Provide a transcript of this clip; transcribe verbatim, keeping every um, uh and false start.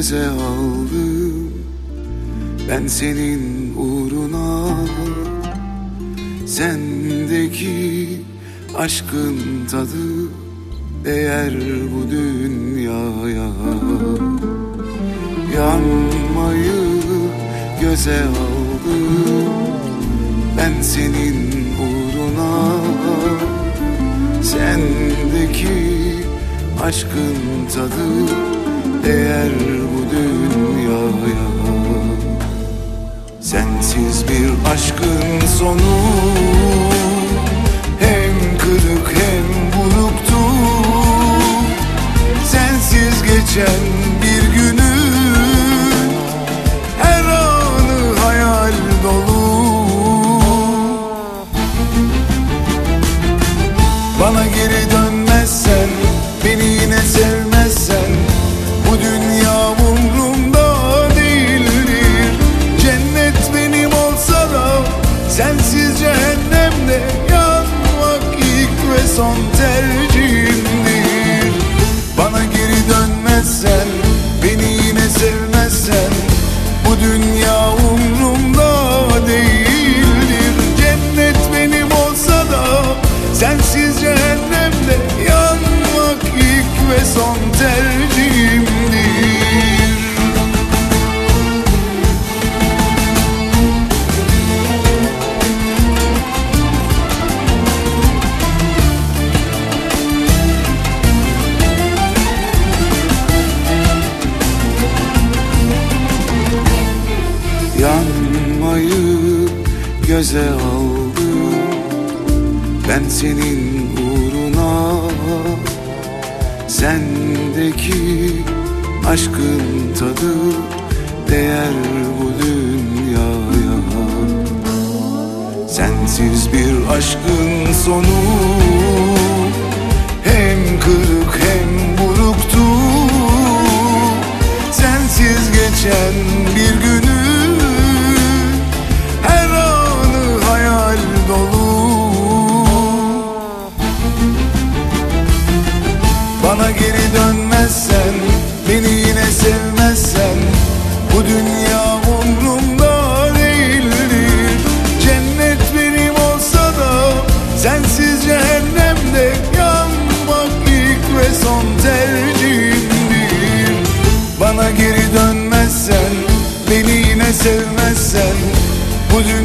göze aldım ben senin uğruna. Sendeki aşkın tadı değer bu dünyaya. Yanmayı göze aldım ben senin uğruna. Sendeki aşkın tadı değer bu dünyaya. Sensiz bir aşkın sonu hem kırık hem buruktu. Sensiz geçen bir günün her anı hayal dolu. Bana geri dönmezsen, beni yine sevmezsen, bu dünya umrumda değildir. Cennet benim olsa da sensiz cehennemde yanmak ilk ve son tercihimdir. Bana geri dönmezsen, beni yine sevmezsen, bu dünya umrumda değildir. Cennet benim olsa da sensiz cehennemde yanmak ilk ve son tercihimdir. Yanmayı göze aldım ben senin uğruna. Sendeki aşkın tadı değer bu dünyaya. Sensiz bir aşkın sonu hem kırık hem buruktu. Sensiz geçen bir günü her anı hayal dolu. Bana geri dönmezsen, beni yine sevmezsen, bu dünya umrumda değildir. Cennet benim olsa da sensiz cehennemde yanmak ilk ve son tercihimdir. Bana geri dönmezsen, beni yine sevmezsen, bu dünya